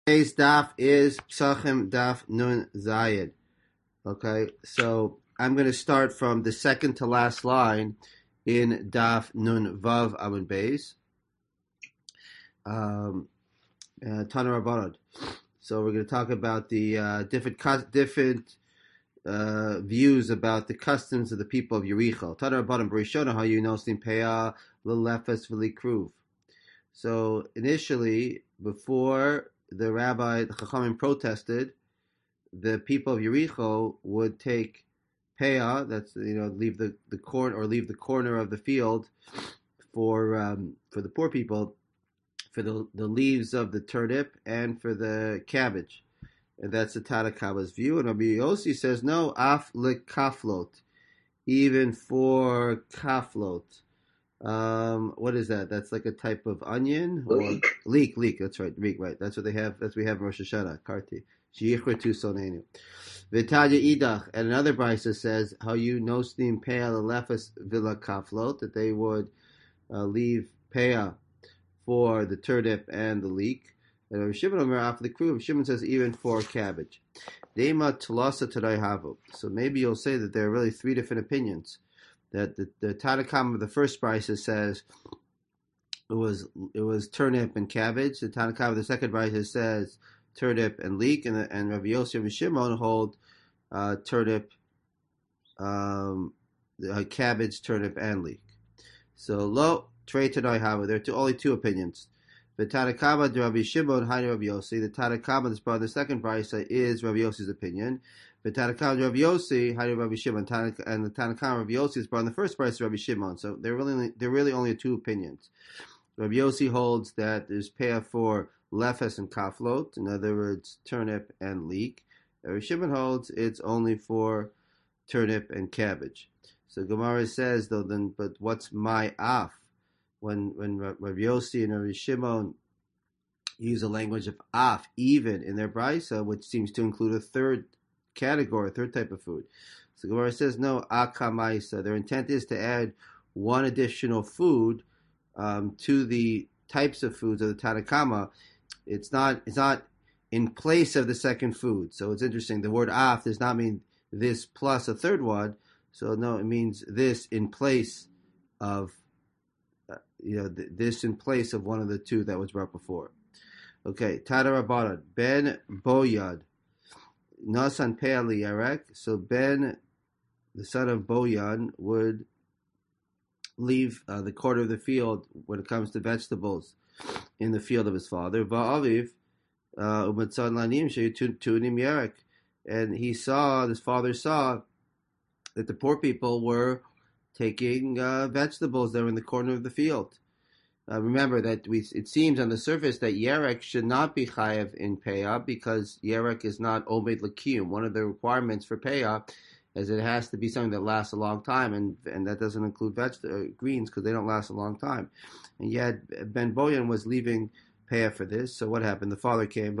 Today's daf is Psachim Daf Nun Zayed. Okay, so I'm going to start from the second to last line in Daf Nun Vav Amud Beis. Tana Rabbanad. So we're going to talk about the different views about the customs of the people of Yericho. Tana Rabbanad Barishona how you know Peah Lelefes V'Likruv. So initially, before the Chachamim protested, the people of Yericho would take peah, that's leave the corn or leave the corner of the field for the poor people, for the leaves of the turnip and for the cabbage, and that's the Tanakama's view. And Rabbi Yossi says no, af lekaflot, even for kaflot. What is that? That's like a type of onion or leek. That's right, leek. Right. That's what they have. That's what we have in Rosh Hashanah. Karti. Sheyichretu sonenu. V'tanya idach, and another brisa says how you nosnim peah lefes villa kaflot, that they would leave peah for the turnip and the leek. And Rav Shimon Omer after the crew, Rav Shimon says even for cabbage. Dema tulasa today havu. So maybe you'll say that there are really three different opinions. That the Tanakam of the first brisa says it was turnip and cabbage. The Tanakam of the second brisa says turnip and leek, and Rabbi Yossi and Shimon hold turnip, cabbage, turnip, and leek. So lo trei tanoi hava. There are only two opinions. The Tanakama de Rabbi Shimon, Hainu Rabbi Yossi. The Tanakama that's part of the second brisa is Rabbi Yossi's opinion. The Tanakama de Rabbi Yossi, Hainu Rabbi Shimon, and the Tanakama Rabbi Yossi is part of the first brisa, Rabbi Shimon. So they're really only two opinions. Rabbi Yossi holds that there's peah for lefes and kaflot, in other words, turnip and leek. Rabbi Shimon holds it's only for turnip and cabbage. So Gemara says though, then, but what's my af? When Rabbi Yossi and Rabbi Shimon use the language of af, even in their brisa, which seems to include a third category, a third type of food. So Gemara says no, akamaisa. Their intent is to add one additional food to the types of foods of the Tanakama. It's not in place of the second food. So it's interesting. The word af does not mean this plus a third one. So no, it means this in place of this in place of one of the two that was brought before. Okay, Tada Rabbanad Ben Boyad Nasan Pe'ali Yarek. So Ben, the son of Boyan, would leave the corner of the field when it comes to vegetables in the field of his father. Va'aviv umatzan lanim she'tunim Yarek, and his father saw that the poor people were taking vegetables that were in the corner of the field. Remember that it seems on the surface that Yerek should not be chayav in Peah because Yerek is not Omed Lakiyum. One of the requirements for Peah is it has to be something that lasts a long time, and that doesn't include greens because they don't last a long time. And yet Ben Boyan was leaving Peah for this. So what happened? The father came,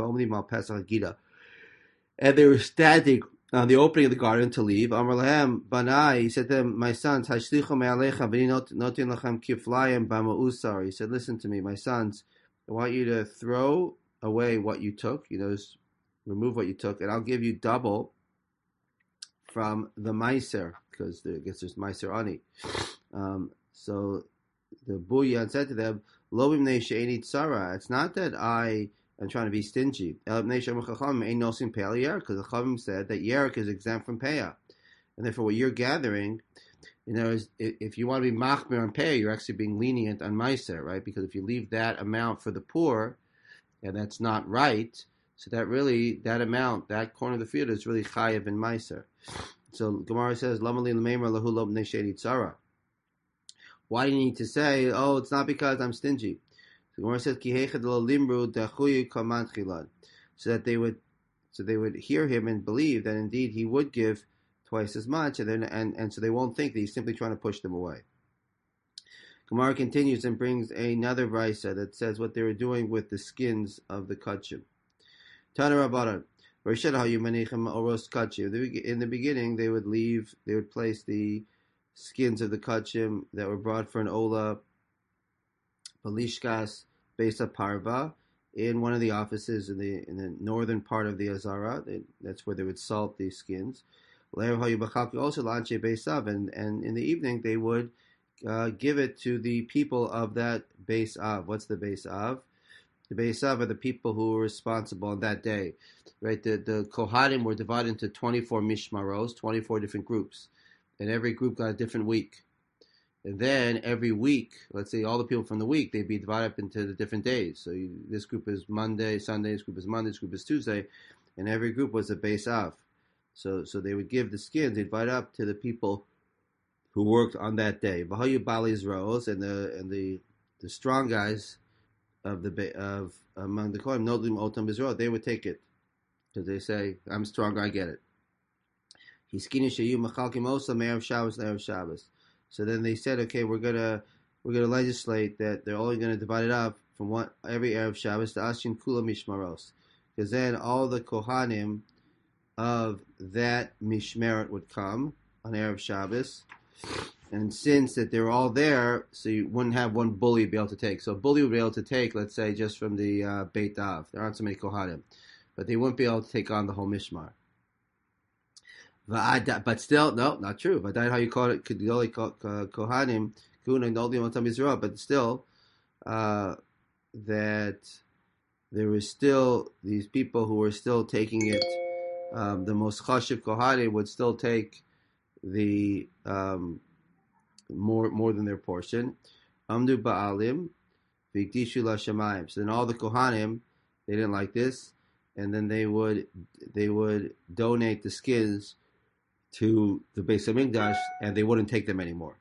and they were standing on the opening of the garden to leave. Amar lahem banai, he said to them, my sons, hashlichu me'alecha v'ni notin lachem kiflayim b'ma'usar. He said, listen to me, my sons, I want you to throw away what you took, just remove what you took, and I'll give you double from the meiser, because I guess there's meiser ani. So the Buyan said to them, lo b'mnei she'eni tzara. It's not that I'm trying to be stingy. Because the Chavim said that Yerek is exempt from Peah. And therefore what you're gathering, if you want to be machmir on Peah, you're actually being lenient on Meiser, right? Because if you leave that amount for the poor, and that's not right, so that amount, that corner of the field is really chayav in Meiser. So Gemara says, why do you need to say, oh, it's not because I'm stingy? The Gemara says, so that they would hear him and believe that indeed he would give twice as much, and so they won't think that he's simply trying to push them away. Gemara continues and brings another brisa that says what they were doing with the skins of the kachim. Tana Rabbanan, in the beginning they would place the skins of the kachim that were brought for an ola, balishkas, Besa Parva, in one of the offices in the northern part of the Azara. That's where they would salt these skins. Also, and in the evening they would give it to the people of that Beis Av. What's the Beis Av? The Beis Av are the people who were responsible on that day, right? The Kohanim were divided into 24 mishmaros, 24 different groups, and every group got a different week. And then every week, let's say all the people from the week, they'd be divided up into the different days. So this group is Monday, Sunday, this group is Monday, this group is Tuesday, and every group was a Beis Av. So they would give the skins, they'd divide up to the people who worked on that day. Vahayu Bali's Rose and the strong guys of among the Kohanim, Nodlim Otam Israel, they would take it because they say, "I'm strong, I get it." Hiskini Shayu Machalkim Osa Me'erev Shabbos Le'erev Shabbos. So then they said, okay, we're gonna legislate that they're only gonna divide it up from every Erev Shabbos to Ashin Kula Mishmaros, because then all the Kohanim of that Mishmeret would come on Erev Shabbos, and since that they're all there, so you wouldn't have one bully be able to take. So a bully would be able to take, let's say, just from the Beit Av. There aren't so many Kohanim, but they wouldn't be able to take on the whole Mishmar. But still, no, not true. But that's how you call it, Kohanim, but still, that there was still these people who were still taking it. The most chashiv Kohanim would still take the more than their portion. Amdu ba'alim, v'ikdishu l'shamayim. So then all the Kohanim, they didn't like this, and then they would donate the skins to the Beis Hamikdash, and they wouldn't take them anymore.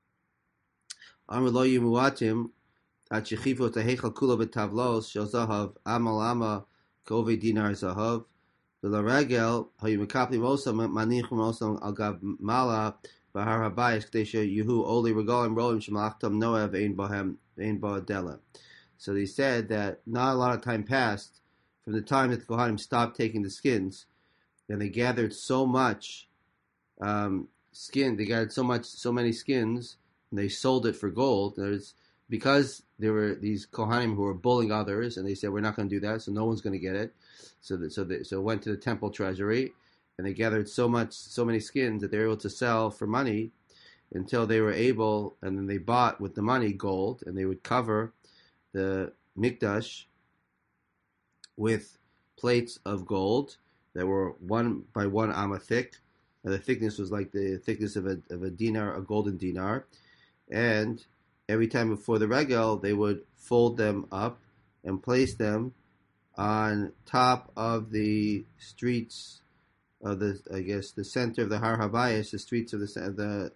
Amar lo yimuatim at shechivu tehechal kula b'tavlos shel zahav amal ama kove dinar zahav v'laragel hayu mekaplim osam manichum osam al gav mala b'har habayis k'dei yuhu oli regalim rolim shemalachtam noev ein ba dela. So they said that not a lot of time passed from the time that the Kohanim stopped taking the skins, and they gathered so much skin. They got so many skins, and they sold it for gold. Because there were these Kohanim who were bullying others, and they said, we're not going to do that, so no one's going to get it. So it went to the temple treasury, and they gathered so many skins that they were able to sell for money until they were able, and then they bought with the money gold, and they would cover the mikdash with plates of gold that were 1 by 1 amma thick. The thickness was like the thickness of a dinar, a golden dinar. And every time before the regel, they would fold them up and place them on top of the streets of the center of the Har Habayis, the streets of the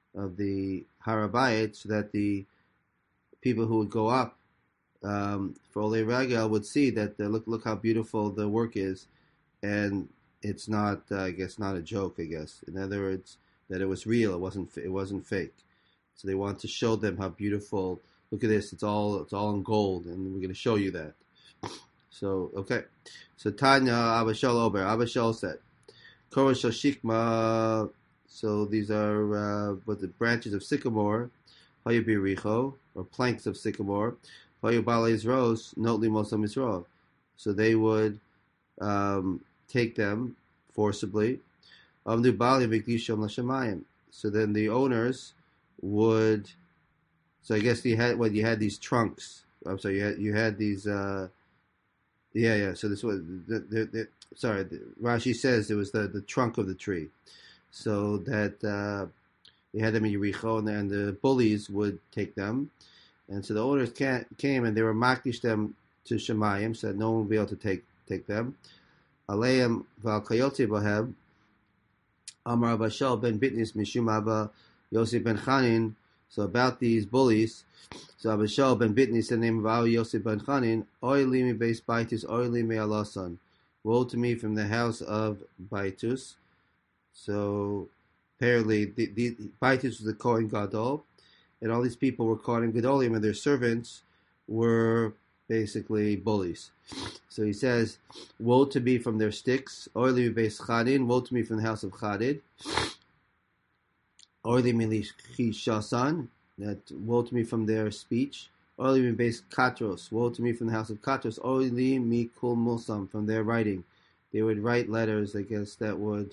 Har Habayis, so that the people who would go up for Olei Regel would see that look how beautiful the work is, and it's not, not a joke. In other words, that it was real. It wasn't fake. So they want to show them how beautiful. Look at this. It's all in gold, and we're going to show you that. So okay. So Tanya Abba Shal Ober. Abba Shal said, Korah Shal Shikma. So these are the branches of sycamore. Hayu Biricho, or planks of sycamore. Hayu Balei Rose. Notli Mosam Yisrael. So they would take them forcibly. So then the owners would. So I guess you had these trunks. I'm sorry, you had these. So this was Rashi says it was the trunk of the tree. So that they had them in Yericho, and the bullies would take them, and so the owners came and they were makdish them to Shemayim, so that no one would be able to take them. Aleim v'al bohem Amar Abba ben Bitnis mishum Abba Yosef ben Chanin. So about these bullies, so Abba ben Bitnis, the name of Abba Yosef ben Chanin, Oy li mi beis Baitus, Oy li mi alasan. Woe to me from the house of Baitus. So apparently the Baitus was the Kohen Gadol, and all these people were Kohen Gadolim, and their servants were basically bullies. So he says, woe to me from their sticks. Oili beis Chadin, woe to me from the house of Chadid. Oili milichi shasan, that woe to me from their speech. Oili mi base Katros. Woe to me from the house of Katros. Oili mi kul mulsam, from their writing. They would write letters, I guess, that would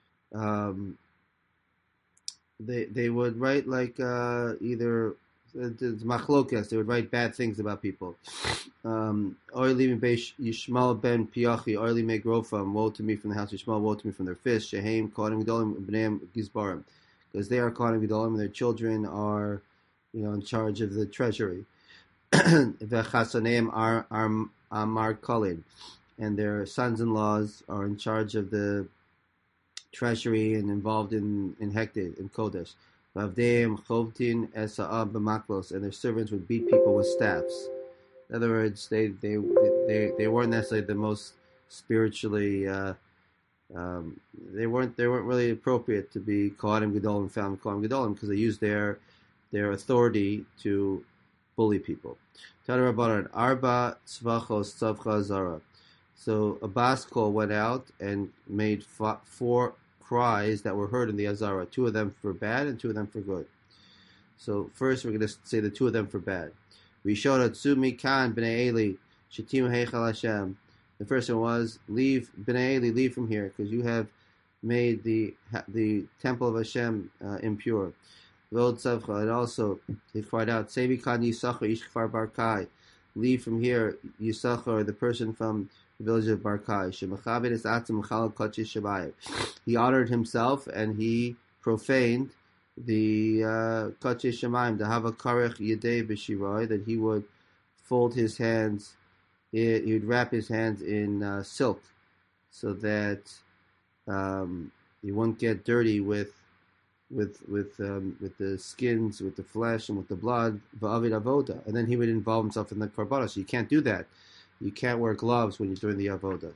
they would write like either machlokas. They would write bad things about people. Oili mi base Yishmael ben Piachi. Oili me grofam. Woe to me from the house of Yishmael. Woe to me from their fists. Shehem kohanim gedolim b'neim gizbarim, because they are kohanim gedolim and their children are, in charge of the treasury. V'chasaneim are Amar Khalid, and their sons-in-laws are in charge of the treasury and involved in Hekted, in Kodesh. V'avdeim chovtin esa'ab b'maklos, and their servants would beat people with staffs. In other words, they weren't necessarily the most spiritually. They weren't really appropriate to be Kohanim Gedolim, found Kohanim Gedolim, because they used their authority to bully people. Tana Rabbanan, Arba Tzvachos Tzavcha Zara. So a bas kol went out and made 4 cries that were heard in the Azara. 2 of them for bad and 2 of them for good. So first we're going to say the 2 of them for bad. Rishona Tsumi Kan B'nai Eli Shetim Heichal Hashem. The first one was, leave B'nai Eli, leave from here, because you have made the temple of Hashem impure. And also they cried out, Sevi Kan Yisachar Ish Kfar Barkai, leave from here, Yisachar, the person from the village of Barkai. Shemachabed es atzim chal kodesh Shemayim. He honored himself and he profaned the kodesh Shemayim. Dahava karech yedei b'shiroi, that he would fold his hands, he would wrap his hands in silk, so that he won't get dirty with the skins, with the flesh, and with the blood, va'avid avoda, and then he would involve himself in the korbanos. So you can't do that. You can't wear gloves when you're doing the avoda.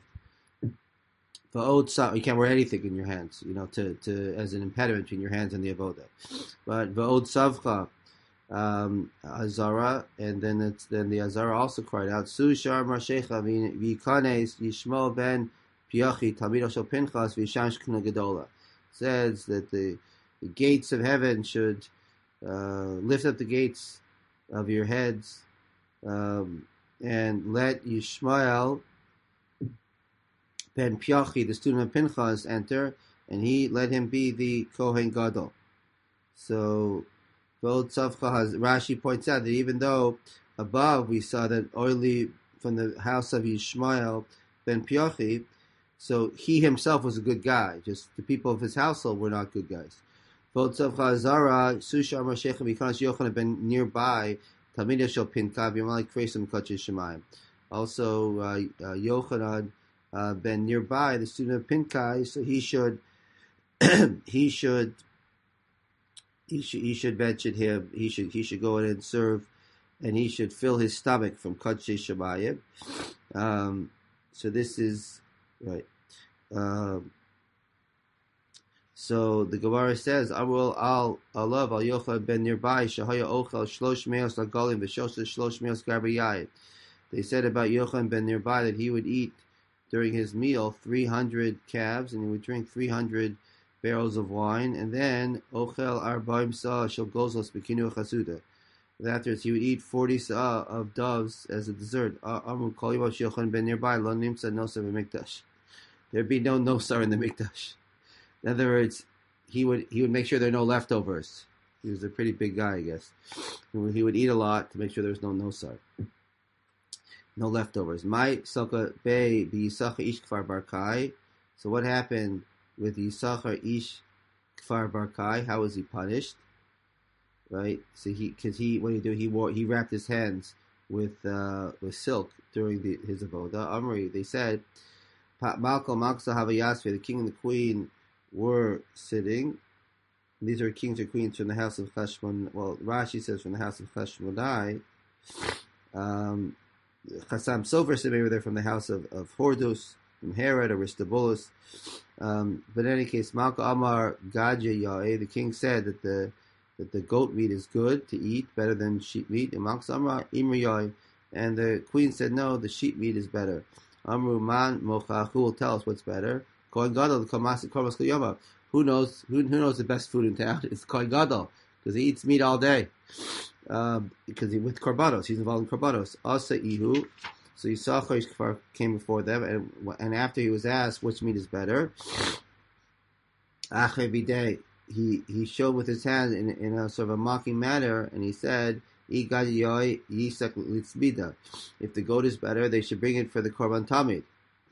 You can't wear anything in your hands, to as an impediment between your hands and the avoda. But va'od savcha azara, and then the azara also cried out, Su shar marshecha v'yikanes Yishmael ben Piachi talmido shel Pinchas v'yishash k'na gedola. Says that the gates of heaven should lift up the gates of your heads, and let Yishmael ben Piachi, the student of Pinchas, enter, and let him be the Kohen Gadol. So Rashi points out that even though above we saw that Oili from the house of Yishmael ben Piachi, so he himself was a good guy, just the people of his household were not good guys. Also, Yochanan ben nearby, the student of Pinkai, so he should mention him. He should go in and serve, and he should fill his stomach from Kodesh Shemayim. So this is right. So the Gemara says, "Amrul al alav al Yochanan ben nearby shahaya ochel shlosh meos lagalim v'shosha shlosh meos gabriyayim." They said about Yochanan ben nearby that he would eat during his meal 300 calves, and he would drink 300 barrels of wine, and then ochel arbaim sa shel gozos b'kinu chasuda. Afterwards, he would eat 40 sa of doves as a dessert. Amrul kol yom Yochanan ben nearby lo nimsa nosar b'mikdash. There'd be no nosar in the mikdash. In other words, he would make sure there are no leftovers. He was a pretty big guy, I guess. He would eat a lot to make sure there was no nosar. No leftovers. My Soka Bey Yisachar Ish Kfar Barkai. So what happened with Yisachar Ish Kfar Barkai? How was he punished? Right? So what did he do? He wrapped his hands with silk during his avoda. Amri, they said, Malcolm Maksa Havayasve, the king and the queen were sitting. These are kings or queens from the house of Cheshbon. Well, Rashi says from the house of Cheshbonai. Chassam Sofer said maybe they're from the house of Hordus, from Herod, Aristobulus. But in any case, Malka Amar Gadya Yae, the king said that the goat meat is good to eat, better than sheep meat. And Malka Amar Imri Yae, and the queen said no, the sheep meat is better. Amru Man Mochach, who will tell us what's better? Kohen Gadol, Komas Komas Koyama. Who knows the best food in town? It's Kohen Gadol. because he eats meat all day. Because with korbanos, he's involved in korbanos. Asa ihu, so Yisachar came before them, and after he was asked which meat is better, Acher bidei, he showed with his hand in a sort of a mocking manner, and he said, if the goat is better, they should bring it for the korban tamid.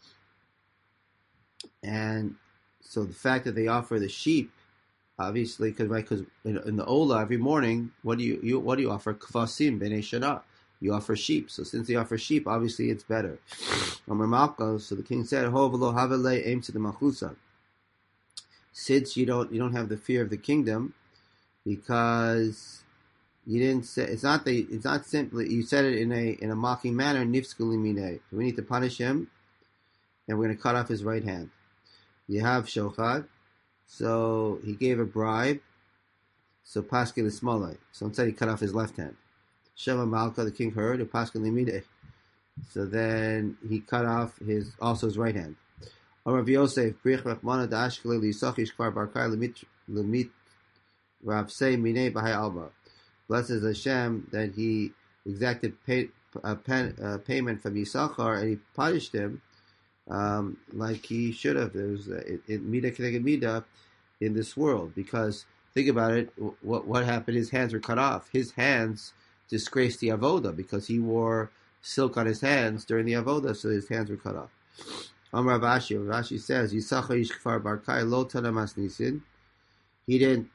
And so the fact that they offer the sheep, obviously, because in the Ola every morning, what do you offer? Kvasim b'nei shana. You offer sheep. So since they offer sheep, obviously it's better. So the king said, Ho v'lo havelei aim to the machusa. Since you don't have the fear of the kingdom, because you didn't say, it's not simply, you said it in a mocking manner. Nifskuli minei. So we need to punish him, and we're going to cut off his right hand. You have shochad. So he gave a bribe. So paskin is smolai. So instead he cut off his left hand. Shema Malka, the king heard, paskin limide. So then he cut off his right hand. Rav Yosef, Brich Rachmana Dashkele Lisachish Kvar Barkai Lemit Rav Say Mine Bahai Alba. Blesses Hashem that he exacted payment from Yisachar, and he punished him like he should have. There was Mida Keneged Mida in this world, because think about it. What happened? His hands were cut off. His hands disgraced the avoda because he wore silk on his hands during the avoda, so his hands were cut off. Rav Ashi says, Yisachar ish kfar barkai lo tanamas nisin. He didn't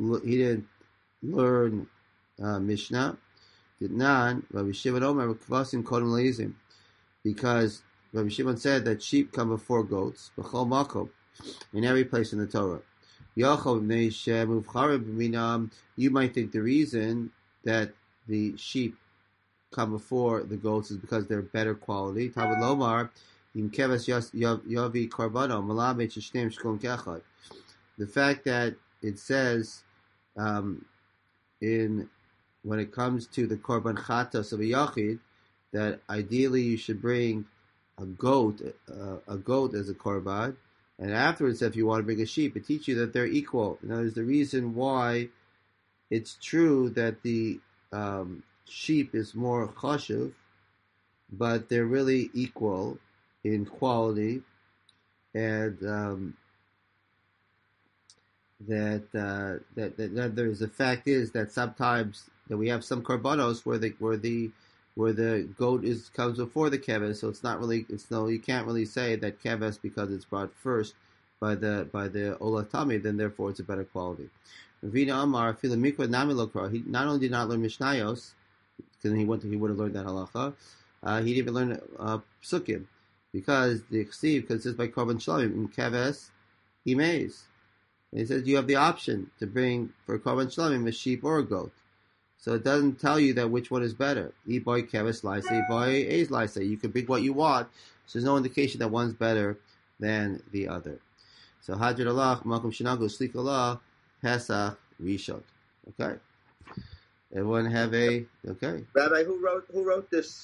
learn Mishnah. Did not. Rabbi Shimon Omer kvasim kodem leizim, because Rabbi Shimon said that sheep come before goats, b'chol makom, in every place in the Torah. You might think the reason that the sheep come before the goats is because they're better quality. Talmud Lomar. The fact that it says when it comes to the korban chatas of a yachid, that ideally you should bring a goat as a korban, and afterwards if you want to bring a sheep, it teaches you that they're equal. Now there's the reason why it's true that the sheep is more chashuv, but they're really equal in quality, and that there's the fact is that sometimes that we have some korbanos where the goat comes before the keves, so you can't really say that keves because it's brought first by the olatami, then therefore it's a better quality. Ravina Amar he not only did not learn Mishnayos, because he would have learned that halacha, he didn't even learn psukim. Because the Ksiv consists by korban shlamim in keves imeis. And he says you have the option to bring for korban shlamim a sheep or a goat. So it doesn't tell you that which one is better. Boy keves laisa, boy eis laisa. You can pick what you want. So there's no indication that one's better than the other. So Hadrid Allah, Malkum Shinagu, Slik Allah, Pesach, Rishon. Okay. Everyone have okay. Rabbi, who wrote this